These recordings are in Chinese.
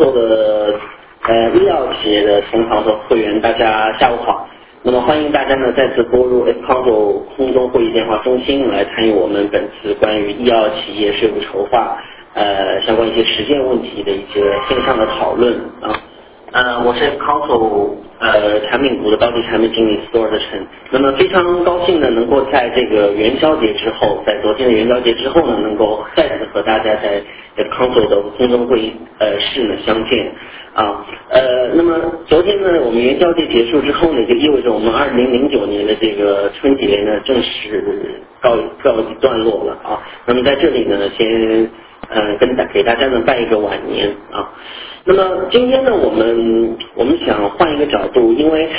Council 的医药企业的同行和会员，大家下午好。那么欢迎大家呢再次拨入 F Council 空中会议电话中心来参与我们本次关于医药企业税务筹划相关一些实践问题的一些线上的讨论啊。我是 F Council 产品部的高级产品经理 Store 的陈。那么非常高兴呢，能够在这个元宵节之后，在昨天的元宵节之后呢，能够再次和大家在 F Council 的空中会议室呢相见啊。那么昨天呢，我们元宵节结束之后呢，就意味着我们2009年的这个春节呢正式告一段落了啊。那么在这里呢，先给大家呢拜一个晚年啊。那么今天呢，我们想换一个角度，因为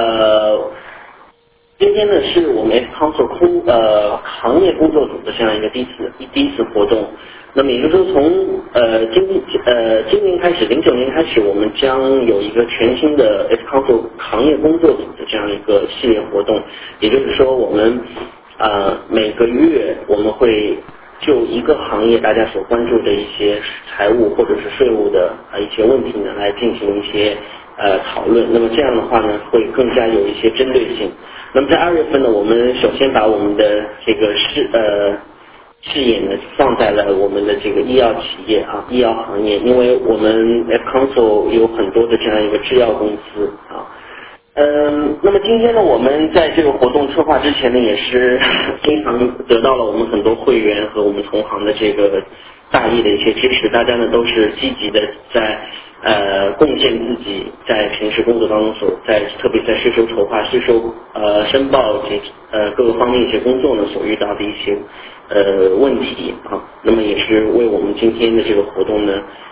今天呢是我们 F Council 行业工作组的这样一个第一次活动。那么也就是说，从今年开始，09年开始，我们将有一个全新的 F Council 行业工作组的这样一个系列活动。也就是说，我们每个月我们会就一个行业大家所关注的一些财务或者是税务的一些问题呢，来进行一些讨论。那么这样的话呢，会更加有一些针对性。那么在2月份呢，我们首先把我们的这个视野呢放在了我们的这个医药企业啊，医药行业，因为我们 F Council 有很多的这样一个制药公司啊。那么今天呢，我们在这个活动策划之前呢，也是经常得到了我们很多会员和我们同行的这个大力的一些支持，大家呢都是积极的在贡献自己在平时工作当中特别在税收筹划、税收申报及各个方面一些工作呢所遇到的一些问题啊，那么也是为我们今天的这个活动呢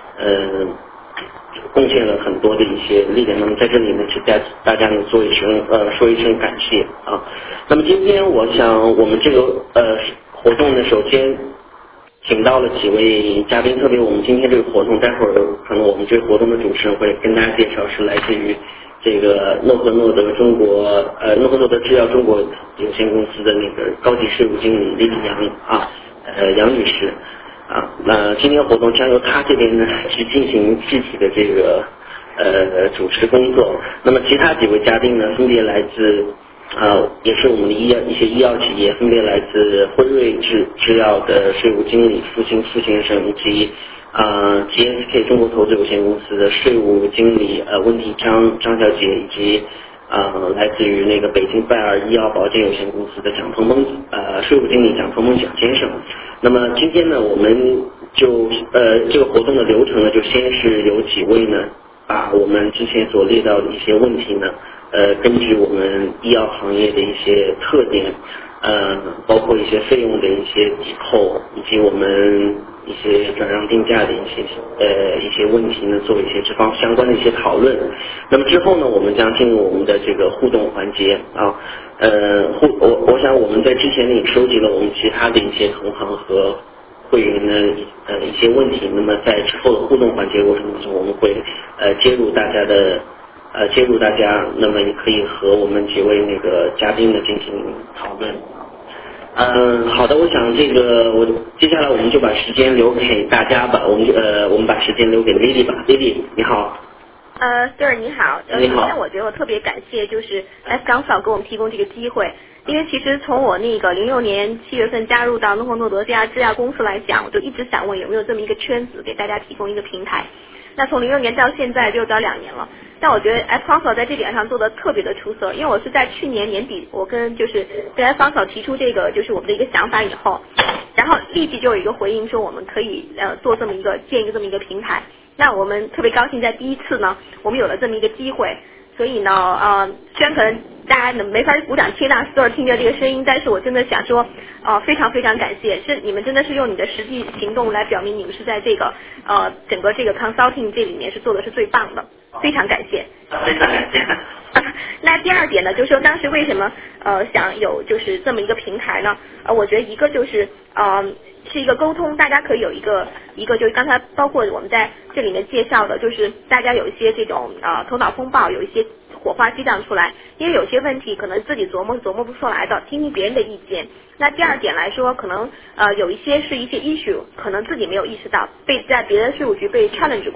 贡献了很多的一些力量。那么在这里呢，请大家呢说一声感谢啊。那么今天我想我们这个活动呢，首先请到了几位嘉宾，特别我们今天这个活动，待会儿可能我们这个活动的主持人会跟大家介绍，是来自于这个诺和诺德制药中国有限公司的那个高级税务经理李杨啊，杨女士啊。那今天活动将由她这边呢去进行具体的这个主持工作。那么其他几位嘉宾呢，分别来自也是我们的一些医药企业，分别来自辉瑞制药的税务经理傅先生，以及GSK 中国投资有限公司的税务经理温迪张小姐，以及来自于那个北京拜耳医药保健有限公司的税务经理蒋鹏鹏蒋先生。那么今天呢，我们就这个活动的流程呢，就先是有几位呢，把我们之前所列到的一些问题呢，根据我们医药行业的一些特点，包括一些费用的一些抵扣，以及我们一些转让定价的一些问题呢，做一些这方相关的一些讨论。那么之后呢，我们将进入我们的这个互动环节啊。我想我们在之前呢也收集了我们其他的一些同行和会员的一些问题，那么在之后的互动环节过程中，我们会接入大家，那么也可以和我们几位那个嘉宾呢进行讨论。好的，我想接下来我们就把时间留给大家吧，我们把时间留给 Lily 吧。 Lily 你好。 Sir 你好， 你好。 首先我觉得我特别感谢就是 F Council 给我们提供这个机会，因为其实从我那个06年7月份加入到诺和诺德这家制药公司来讲，我就一直想问有没有这么一个圈子给大家提供一个平台。那从06年到现在就到2年了，但我觉得 F Council 在这点上做的特别的出色，因为我是在去年年底我跟 F Council 提出这个就是我们的一个想法以后，然后立即就有一个回应说我们可以做建一个这么一个平台。那我们特别高兴在第一次呢我们有了这么一个机会，所以呢虽然可能大家没法鼓掌听到 Store 听着这个声音，但是我真的想说非常非常感谢，是你们真的是用你的实际行动来表明你们是在这个整个这个 consulting 这里面是做的是最棒的，非常感谢。 非常感谢。 那第二点呢，就是说当时为什么想有就是这么一个平台呢？我觉得一个就是是一个沟通，大家可以有一个就是刚才包括我们在这里面介绍的，就是大家有一些这种头脑风暴，有一些火花激荡出来，因为有些问题可能自己琢磨不出来的，听听别人的意见。那第二点来说，可能有一些是一些 issue， 可能自己没有意识到，在别的税务局被 challenge 过，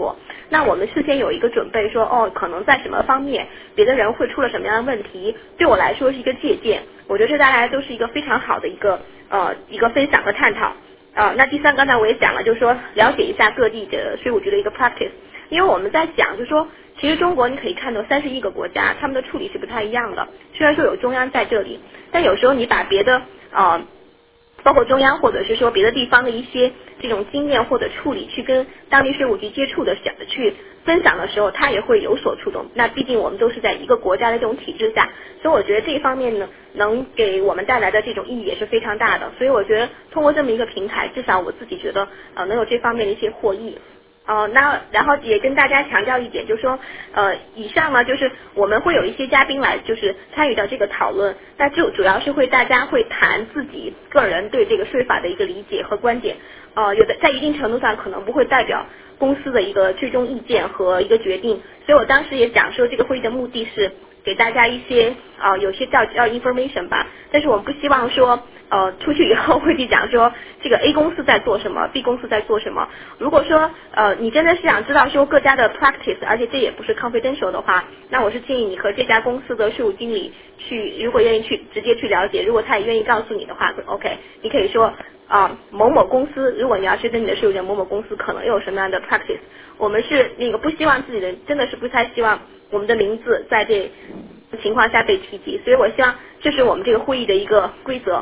那我们事先有一个准备说，可能在什么方面别的人会出了什么样的问题，对我来说是一个借鉴，我觉得这大家都是一个非常好的一个分享和探讨。那第三，刚才我也讲了，就是说了解一下各地的税务局的一个 practice， 因为我们在讲，就是说其实中国你可以看到31个国家，他们的处理是不太一样的。虽然说有中央在这里，但有时候你把别的包括中央或者是说别的地方的一些这种经验或者处理去跟当地税务局接触的去分享的时候，它也会有所触动。那毕竟我们都是在一个国家的这种体制下，所以我觉得这一方面呢，能给我们带来的这种意义也是非常大的。所以我觉得通过这么一个平台，至少我自己觉得能有这方面的一些获益。那然后也跟大家强调一点，就是说，以上呢就是我们会有一些嘉宾来，就是参与到这个讨论，那就主要是大家会谈自己个人对这个税法的一个理解和观点，有的在一定程度上可能不会代表公司的一个最终意见和一个决定，所以我当时也讲说，这个会议的目的是给大家一些有些叫 information 吧，但是我们不希望说出去以后会去讲说这个 A 公司在做什么 ，B 公司在做什么。如果说你真的是想知道说各家的 practice， 而且这也不是 confidential 的话，那我是建议你和这家公司的税务经理去，如果愿意去直接去了解，如果他也愿意告诉你的话 ，OK， 你可以说某某公司，如果你要是跟你的税务员某某公司可能有什么样的 practice， 我们是那个不希望自己的，真的是不太希望我们的名字在这情况下被提及，所以我希望这是我们这个会议的一个规则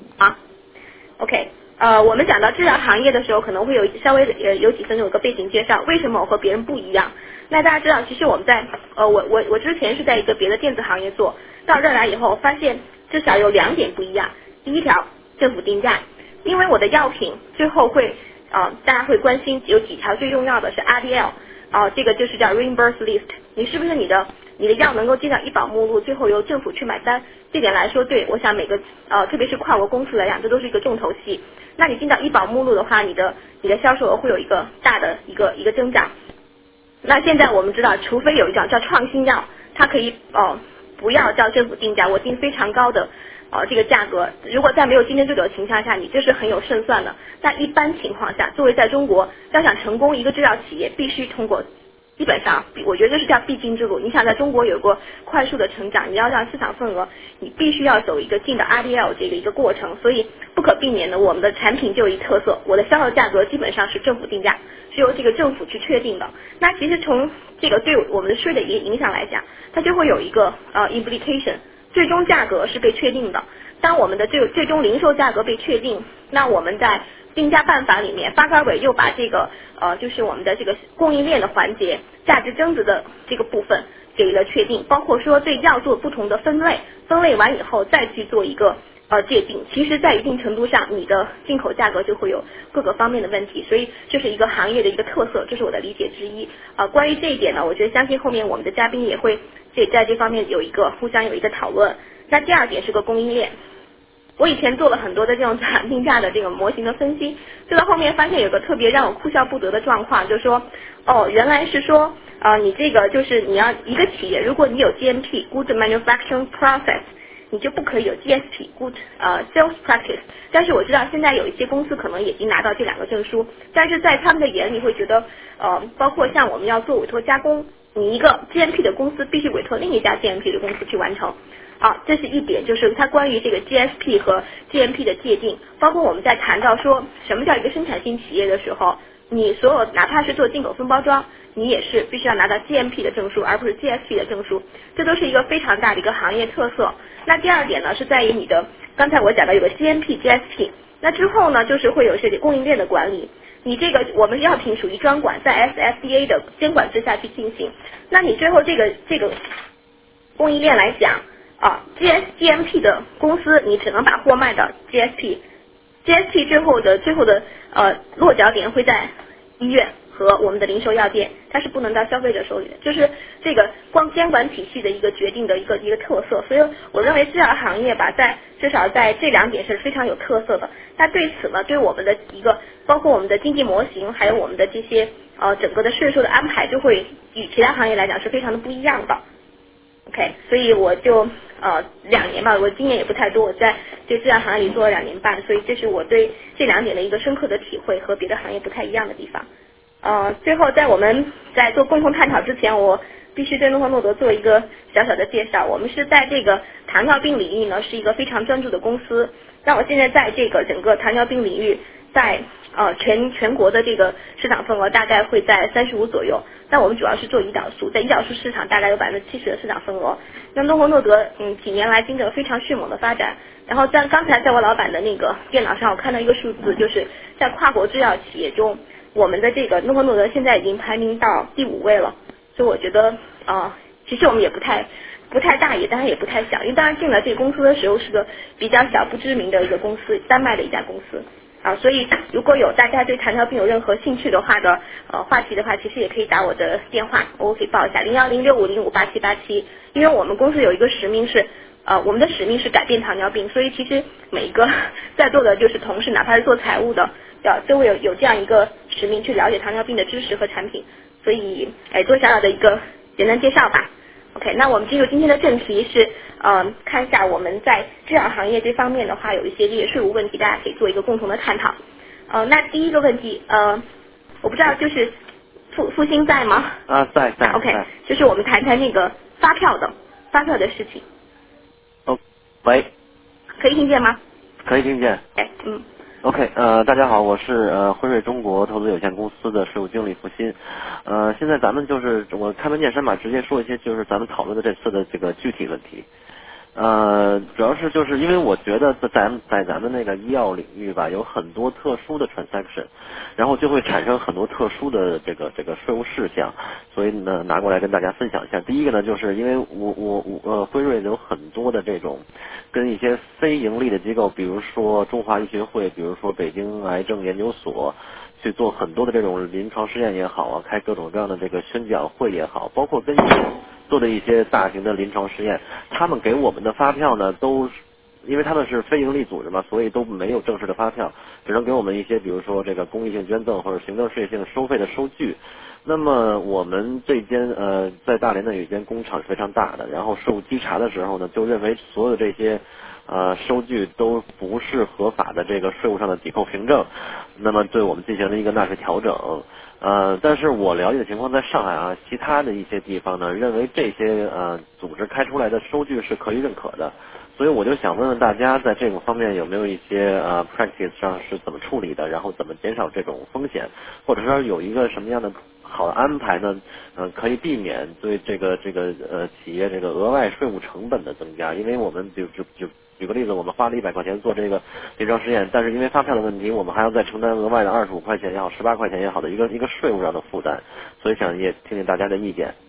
OK， 我们讲到制药行业的时候，可能会稍微有几分钟有个背景介绍，为什么我和别人不一样？那大家知道，其实我们在我之前是在一个别的电子行业做，到这儿来以后发现至少有2点不一样。第一条，政府定价，因为我的药品最后会大家会关心有几条最重要的是 RDL， 这个就是叫 reimburse list， 你是不是你的药能够进到医保目录，最后由政府去买单？这点来说，对，我想每个特别是跨国公司来讲，这都是一个重头戏。那你进到医保目录的话，你的销售额会有一个大的一个增长。那现在我们知道，除非有一种叫创新药，它可以不要叫政府定价，我定非常高的这个价格，如果在没有竞争对手的情况下，你这是很有胜算的。但一般情况下，作为在中国要想成功，一个制药企业必须通过。基本上，我觉得这是叫必经之路。你想在中国有过快速的成长，你要让市场份额，你必须要走一个进到 RDL 这个一个过程，所以不可避免的，我们的产品就有一特色，我的销售价格基本上是政府定价，是由这个政府去确定的。那其实从这个对我们的税的一个影响来讲，它就会有一个implication， 最终价格是被确定的。当我们的最终零售价格被确定，那我们在定价办法里面，发改委又把这个就是我们的这个供应链的环节价值增值的这个部分给了确定，包括说对药做不同的分类，分类完以后再去做一个界定。其实在一定程度上，你的进口价格就会有各个方面的问题，所以这是一个行业的一个特色，这是我的理解之一。关于这一点呢，我觉得相信后面我们的嘉宾也会在这方面互相有一个讨论。那第二点是个供应链。我以前做了很多的这种定价的这个模型的分析，做到后面发现有个特别让我哭笑不得的状况，就是说，原来是说，你这个就是你要一个企业，如果你有 GMP Good Manufacturing Process， 你就不可以有 GSP Good Sales Practice。但是我知道现在有一些公司可能已经拿到这2个证书，但是在他们的眼里会觉得，包括像我们要做委托加工，你一个 GMP 的公司必须委托另一家 GMP 的公司去完成。这是一点，就是它关于这个 GSP 和 GMP 的界定，包括我们在谈到说什么叫一个生产性企业的时候，你所有哪怕是做进口分包装，你也是必须要拿到 GMP 的证书，而不是 GSP 的证书，这都是一个非常大的一个行业特色。那第二点呢，是在于你的，刚才我讲到有个 GMP、GSP， 那之后呢，就是会有一些供应链的管理。你这个我们药品属于专管，在 FDA 的监管之下去进行，那你最后这个供应链来讲。GMP 的公司你只能把货卖到 GSP 最后的落脚点会在医院和我们的零售药店，它是不能到消费者手里的，就是这个光监管体系的一个决定的一个特色。所以我认为制药行业吧，至少在这2点是非常有特色的。那对此呢，对我们的一个包括我们的经济模型，还有我们的这些整个的税收的安排，就会与其他行业来讲是非常的不一样的。OK， 所以我就2年吧，我经验也不太多，我在这制药行业里做了2年半，所以这是我对这2点的一个深刻的体会，和别的行业不太一样的地方。 最后在我们在做共同探讨之前，我必须对诺和诺德做一个小小的介绍。我们是在这个糖尿病领域呢是一个非常专注的公司。那我现在在这个整个糖尿病领域，在全国的这个市场份额大概会在35%左右。但我们主要是做胰岛素，在胰岛素市场大概有70%的市场份额。那诺和诺德几年来经历了非常迅猛的发展。然后刚才在我老板的那个电脑上，我看到一个数字，就是在跨国制药企业中，我们的这个诺和诺德现在已经排名到第5位了。所以我觉得其实我们也不太大，也当然也不太小，因为当然进了这个公司的时候是个比较小不知名的一个公司，丹麦的一家公司所以如果有大家对糖尿病有任何兴趣的话话题的话，其实也可以打我的电话，我可以报一下0106505877，因为我们公司有一个使命是我们的使命是改变糖尿病，所以其实每一个在座的就是同事，哪怕是做财务的，都会有这样一个使命去了解糖尿病的知识和产品，所以做小小的一个简单介绍吧。OK， 那我们进入今天的正题是看一下我们在制药行业这方面的话，有一些这些税务问题，大家可以做一个共同的探讨。那第一个问题我不知道就是复兴在吗？ 在。 OK， 就是我们谈谈那个发票的事情。 喂， 可以听见吗？ 可以听见。OK， 大家好，我是辉瑞中国投资有限公司的税务经理付鑫。现在咱们就是我开门见山吧，直接说一些就是咱们讨论的这次的这个具体问题。主要是就是因为我觉得在咱们那个医药领域吧，有很多特殊的 transaction， 然后就会产生很多特殊的这个税务事项，所以呢拿过来跟大家分享一下。第一个呢，就是因为我辉瑞有很多的这种跟一些非盈利的机构，比如说中华医学会，比如说北京癌症研究所，去做很多的这种临床试验也好开各种各样的这个宣讲会也好，包括跟做的一些大型的临床实验，他们给我们的发票呢，都因为他们是非盈利组织嘛，所以都没有正式的发票，只能给我们一些比如说这个公益性捐赠或者行政税性收费的收据。那么我们这间在大连呢有一间工厂是非常大的，然后税务稽查的时候呢，就认为所有的这些收据都不是合法的这个税务上的抵扣凭证，那么对我们进行了一个纳税调整。但是我了解的情况，在上海其他的一些地方呢，认为这些组织开出来的收据是可以认可的，所以我就想问问大家，在这个方面有没有一些practice 上是怎么处理的，然后怎么减少这种风险，或者说有一个什么样的好的安排呢？可以避免对这个企业这个额外税务成本的增加，因为我们举个例子，我们花了100块钱做这个临床实验，但是因为发票的问题，我们还要再承担额外的25块钱也好，18块钱也好的一个税务上的负担，所以想也听听大家的意见。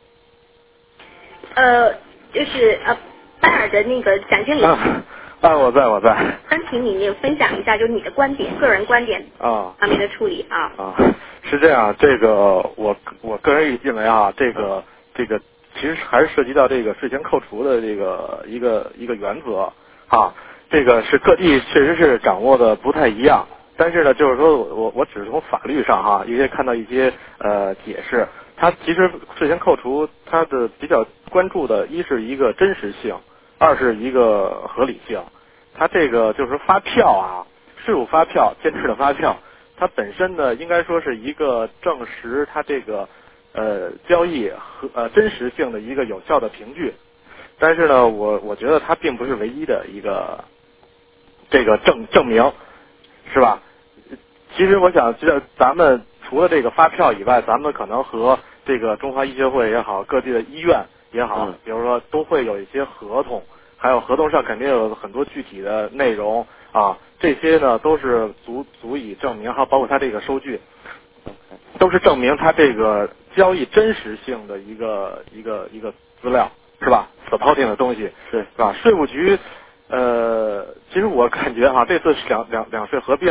就是拜尔的那个蒋经理。 我在。 请你分享一下，就是你的观点，个人观点方面的处理是这样，这个我个人认为这个其实还是涉及到这个税前扣除的这个一个原则这个是各地确实是掌握的不太一样，但是呢，就是说我只是从法律上一些看到一些解释，它其实税前扣除它的比较关注的，一是一个真实性，二是一个合理性。它这个就是发票税务发票、坚持的发票，它本身呢应该说是一个证实它这个交易和真实性的一个有效的凭据，但是呢，我觉得它并不是唯一的一个这个证明，是吧？其实我想知道，咱们除了这个发票以外，咱们可能和这个中华医学会也好，各地的医院也好，比如说都会有一些合同，还有合同上肯定有很多具体的内容这些呢都是足以证明，还有包括它这个收据，都是证明它这个交易真实性的一个资料，是吧 ？supporting 的东西， 是吧？税务局，其实我感觉这次两税合并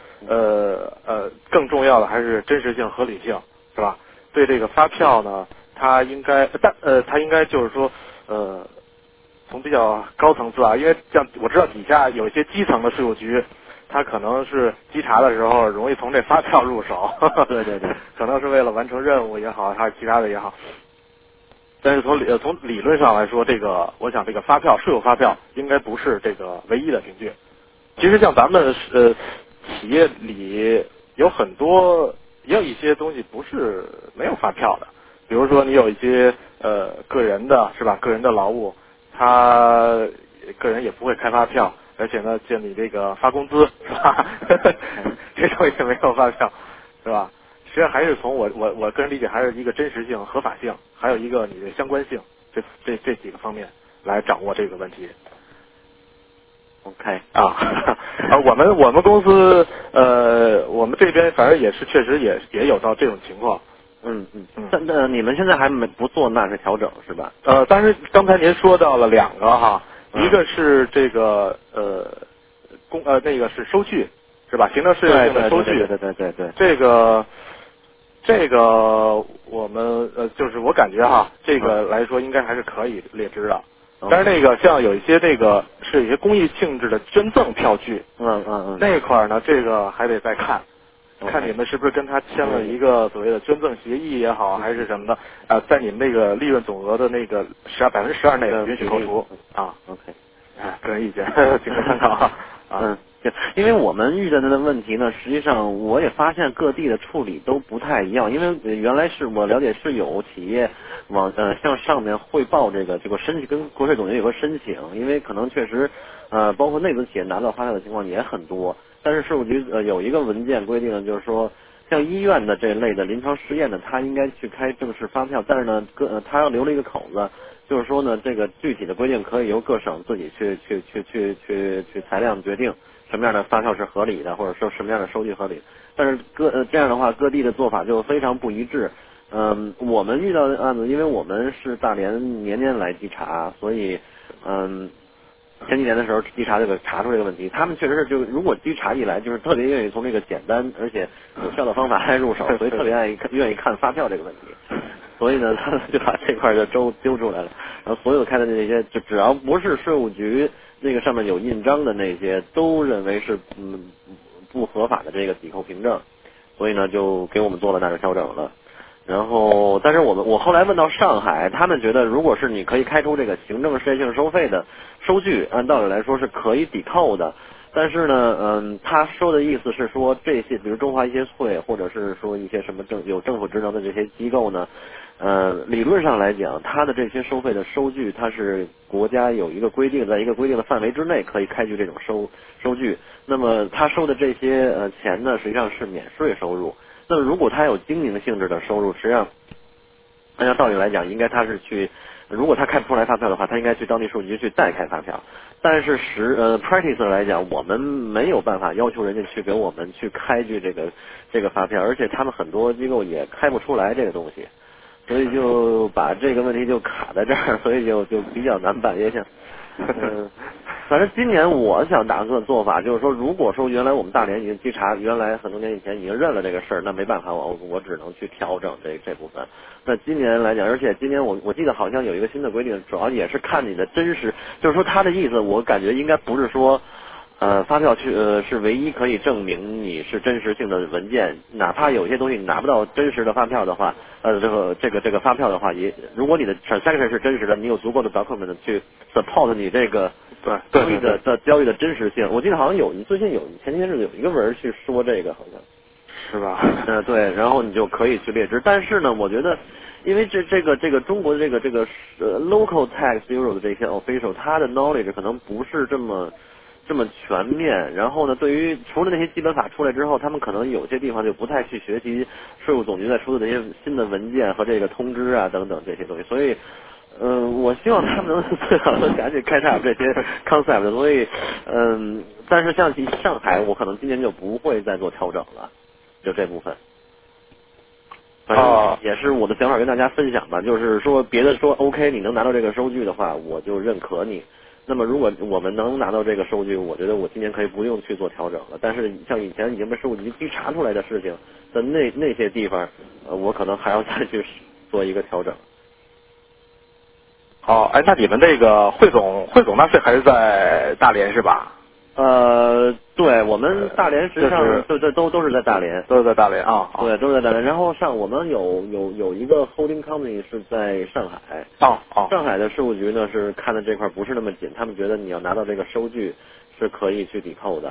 更重要的还是真实性、合理性，是吧？对这个发票呢，它应该就是说，从比较高层次因为像我知道底下有一些基层的税务局，它可能是稽查的时候容易从这发票入手， 对， 可能是为了完成任务也好，还是其他的也好。但是从理论上来说，我想这个发票税务发票应该不是这个唯一的凭据。其实像咱们企业里有很多也有一些东西不是没有发票的，比如说你有一些个人的是吧，个人的劳务，他个人也不会开发票，而且呢，见你这个发工资是吧，这种也没有发票，是吧？实际上还是从我个人理解，还是一个真实性、合法性，还有一个你的相关性，这几个方面来掌握这个问题。 OK 啊，我们公司我们这边反正也是确实也有到这种情况。 但你们现在还不做纳税调整是吧？ 当然刚才您说到了两个哈，一个是这个那个是收据是吧？行政事业性的收据， 对。 这个我们就是我感觉哈，这个来说应该还是可以列支的。但是那个像有一些那个是一些公益性质的捐赠票据，那一块呢，这个还得再看，看你们是不是跟他签了一个所谓的捐赠协议也好，还是什么的，在你们那个利润总额的那个12%内允许扣除啊。 OK， 个人意见，请参考啊。 因为我们遇到的问题呢，实际上我也发现各地的处理都不太一样。因为原来是我了解是有企业向上面汇报这个申请，跟国税总局有个申请，因为可能确实包括内资企业拿到发票的情况也很多。但是税务局有一个文件规定，就是说像医院的这类的临床实验呢，他应该去开正式发票，但是呢他要留了一个口子。就是说呢，这个具体的规定可以由各省自己去裁量决定什么样的发票是合理的，或者说什么样的收据合理。但是这样的话，各地的做法就非常不一致。我们遇到的案子，因为我们是大连年年来稽查，所以前几年的时候稽查查出这个问题，他们确实是如果稽查一来，就是特别愿意从这个简单而且有效的方法来入手，所以特别愿意看发票这个问题。所以呢，他们就把这块就揪出来了，然后所有开的那些，就只要不是税务局那个上面有印章的那些，都认为是不合法的这个抵扣凭证，所以呢就给我们做了纳税调整了。然后，但是我后来问到上海，他们觉得如果是你可以开出这个行政事业性收费的收据，按道理来说是可以抵扣的。但是呢，他说的意思是说，这些比如中华医协会，或者是说一些什么有政府职能的这些机构呢，理论上来讲，它的这些收费的收据，它是国家有一个规定，在一个规定的范围之内可以开具这种收据。那么他收的这些钱呢，实际上是免税收入。那么如果他有经营性质的收入，实际上按照道理来讲，应该他是如果他开不出来发票的话，他应该去当地税务局去代开发票。但是practice 来讲，我们没有办法要求人家去给我们去开具这个发票，而且他们很多机构也开不出来这个东西，所以就把这个问题就卡在这儿，所以就比较难办，也想反正今年我想打算做法就是说，如果说原来我们大连已经稽查，原来很多年以前已经认了这个事儿，那没办法，我只能去调整这部分。那今年来讲，而且今年我记得好像有一个新的规定，主要也是看你的真实，就是说他的意思，我感觉应该不是说发票是唯一可以证明你是真实性的文件，哪怕有些东西你拿不到真实的发票的话，这个发票的话，如果你的 transaction 是真实的，你有足够的 document 去 support 你这个交易的真实性。我记得好像最近前几天是有一个文去说这个，好像是吧？ 对，然后你就可以去列支。但是呢，我觉得，因为这个中国的这个local tax bureau 的这些 official， 他的 knowledge 可能不是这么全面。然后呢，对于除了那些基本法出来之后，他们可能有些地方就不太去学习税务总局在出的这些新的文件和这个通知啊等等这些东西。所以我希望他们能最好能赶紧开展这些 concept。所以但是像上海，我可能今年就不会再做调整了，就这部分。反正也是我的想法跟大家分享吧，就是说别的说 OK， 你能拿到这个收据的话，我就认可你。那么如果我们能拿到这个收据，我觉得我今年可以不用去做调整了。但是像以前已经被税务局稽查出来的事情的那些地方，我可能还要再去做一个调整。 那你们这个汇总纳税还是在大连是吧？ 对，我们大连实际上都是在大连， 都是在大连啊。 对，都是在大连。然后我们有一个 holding company 是在上海。上海的税务局呢是看的这块不是那么紧，他们觉得你要拿到这个收据是可以去抵扣的。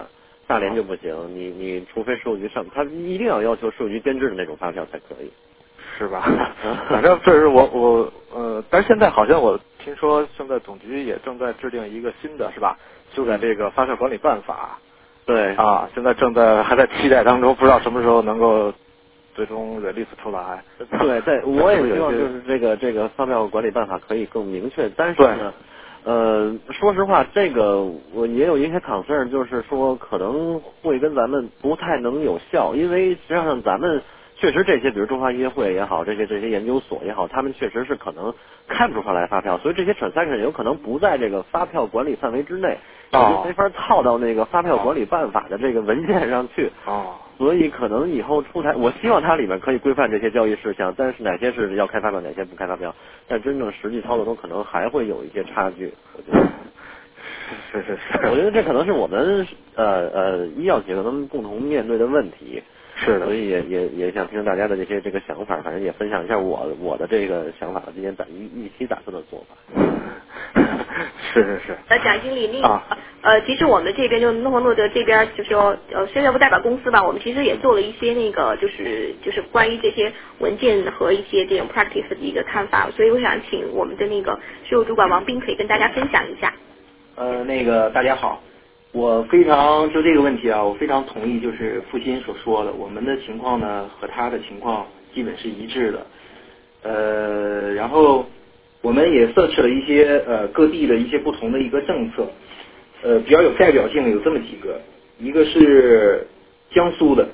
大连就不行，你除非税务局上，他一定要求税务局编制的那种发票才可以， 是吧？反正这是我但是现在好像我听说现在总局也正在制定一个新的，是吧？修改这个发票管理办法。 对啊，现在还在期待当中，不知道什么时候能够最终 release 出来。 对，我也希望就是这个发票管理办法可以更明确，但是呢。说实话，这个我也有一些 concern， 就是说可能会跟咱们不太能有效，因为实际上咱们确实这些，比如中华医学会也好，这些研究所也好，他们确实是可能看不出来发票，所以这些 transaction 有可能不在这个发票管理范围之内，也就没法套到那个发票管理办法的这个文件上去。所以可能以后出台，我希望它里面可以规范这些交易事项，但是哪些是要开发票，哪些不开发票，但真正实际操作中可能还会有一些差距。我觉得是， 我觉得这可能是我们医药企业可能共同面对的问题。 是的， 所以也想听大家的这个想法，反正也分享一下我的这个想法，今天预期打算的做法。 是。 蒋经理，其实我们这边就诺和诺德这边，就说现在不代表公司吧，我们其实也做了一些那个就是关于这些文件和一些这种 practice 的一个看法，所以我想请我们的那个税务主管王斌可以跟大家分享一下。 大家好。我非常就这个问题啊，我非常同意就是付鑫所说的，我们的情况呢和他的情况基本是一致的。然后我们也search了一些各地的一些不同的一个政策，比较有代表性的有这么几个，一个是江苏的，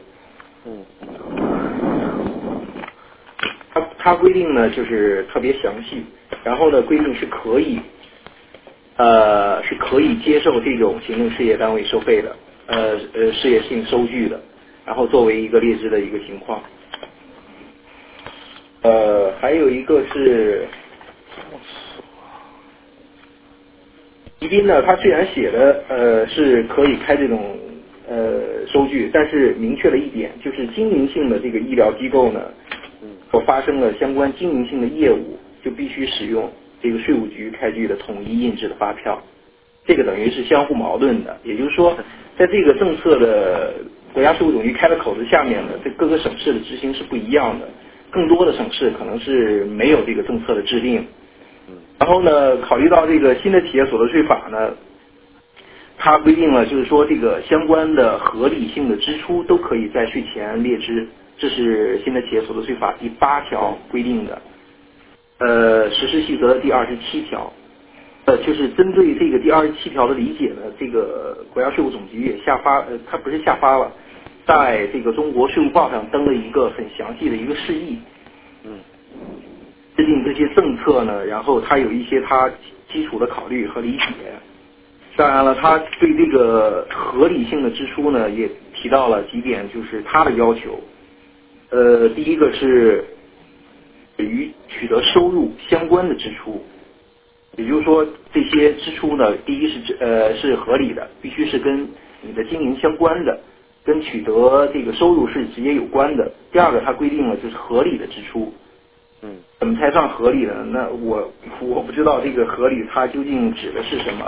它规定呢就是特别详细，然后呢规定是可以接受这种行政事业单位收费的，事业性收据的，然后作为一个劣质的一个情况。还有一个是宜宾呢，它虽然写的是可以开这种收据，但是明确了一点，就是经营性的这个医疗机构呢，所发生了相关经营性的业务，就必须使用这个税务局开具的统一印制的发票，这个等于是相互矛盾的。也就是说，在这个政策的国家税务总局开的口子下面呢，这各个省市的执行是不一样的，更多的省市可能是没有这个政策的制定。然后呢，考虑到这个新的企业所得税法呢，它规定了就是说这个相关的合理性的支出都可以在税前列支，这是新的企业所得税法第8条规定的。实施细则的第27条，就是针对这个第27条的理解呢，这个国家税务总局也它不是下发了，在这个中国税务报上登了一个很详细的一个释义。制定这些政策呢，然后它有一些它基础的考虑和理解。当然了，它对这个合理性的支出呢，也提到了几点，就是它的要求。第一个是与取得收入相关的支出，也就是说这些支出呢，第一是合理的，必须是跟你的经营相关的，跟取得这个收入是直接有关的。第二个，它规定了就是合理的支出。怎么才算合理呢？那我不知道这个合理它究竟指的是什么。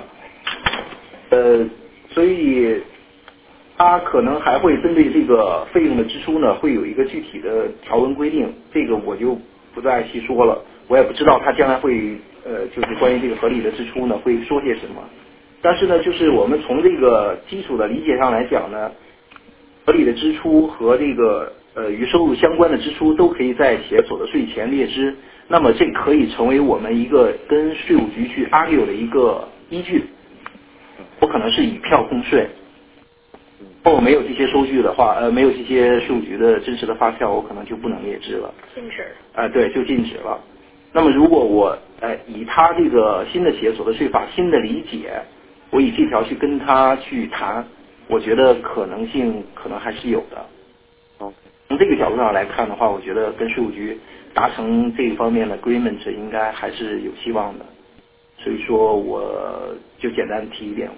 所以它可能还会针对这个费用的支出呢，会有一个具体的条文规定，这个我就不再细说了。我也不知道它将来会就是关于这个合理的支出呢会说些什么。但是呢，就是我们从这个基础的理解上来讲呢，合理的支出和这个与收入相关的支出都可以在企业所得税前列支，那么这可以成为我们一个跟税务局去 argue 的一个依据。我可能是以票控税，如果没有这些收据的话，没有这些税务局的真实的发票，我可能就不能列支了。 禁止。 对，就禁止了。那么如果我以他这个新的企业所得税法新的理解，我以这条去跟他去谈，我觉得可能性可能还是有的。从这个角度上来看的话，我觉得跟税务局达成这一方面的 agreement 应该还是有希望的。所以说我就简单提一点，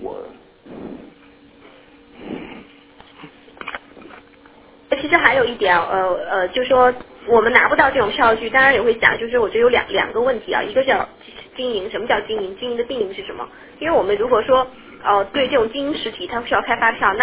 其实还有一点，就是说我们拿不到这种票据，当然也会讲，就是我觉得有两个问题啊，一个叫经营，什么叫经营？经营的定义是什么？因为我们如果说对这种经营实体它需要开发票，那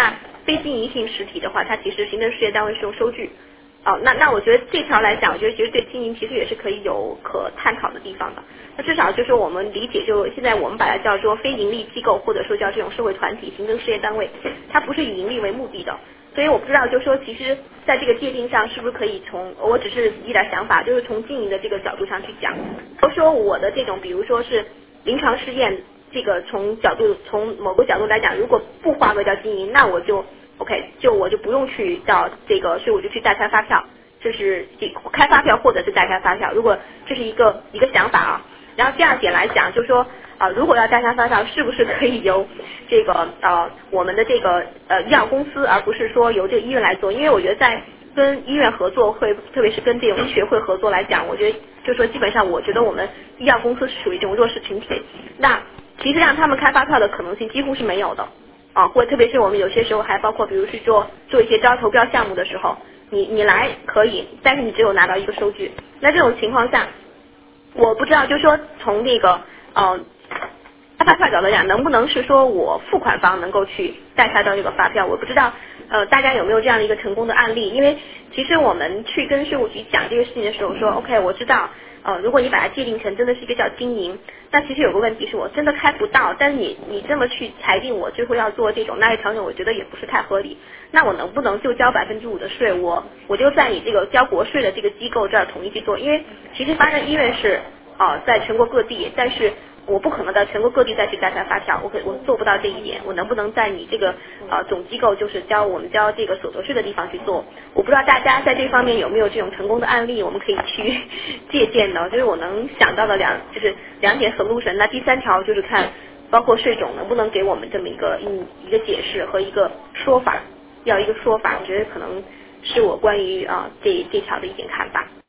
非经营性实体的话，它其实行政事业单位是用收据。那我觉得这条来讲，我觉得其实对经营其实也是可探讨的地方的。那至少就是我们理解，就现在我们把它叫做非盈利机构，或者说叫这种社会团体、行政事业单位，它不是以盈利为目的的。所以我不知道，就是说，其实在这个界定上，是不是可以我只是一点想法，就是从经营的这个角度上去讲。都说我的这种，比如说是临床试验，这个从某个角度来讲，如果不划分叫经营，那我就 OK， 我就不用去到这个税务局去代开发票，这是开发票或者是代开发票。如果这是一个想法啊。然后第二点来讲，就是说如果要代开发票，是不是可以由这个我们的这个医药公司，而不是说由这个医院来做？因为我觉得在跟医院合作特别是跟这种医学会合作来讲，我觉得就是说基本上我觉得我们医药公司是属于这种弱势群体，那其实让他们开发票的可能性几乎是没有的或特别是我们有些时候还包括比如去做一些招投标项目的时候，你来可以，但是你只有拿到一个收据。那这种情况下，我不知道就是说从那个开发票角度讲，能不能是说我付款方能够去代开到这个发票？我不知道大家有没有这样的一个成功的案例？因为其实我们去跟税务局讲这个事情的时候说 OK， 我知道如果你把它界定成真的是一个叫经营，那其实有个问题是我真的开不到，但是你这么去裁定我最后要做这种纳税调整，我觉得也不是太合理。那我能不能就交5%的税，我就在你这个交国税的这个机构这儿统一去做？因为其实发展医院是在全国各地，但是我不可能在全国各地再去代开发票，我做不到这一点。我能不能在你这个总机构，就是我们交这个所得税的地方去做？我不知道大家在这方面有没有这种成功的案例，我们可以去借鉴的。就是我能想到的两点solution。那第三条就是看包括税种能不能给我们这么一个解释和一个说法，要一个说法。我觉得可能是我关于这条的一点看法。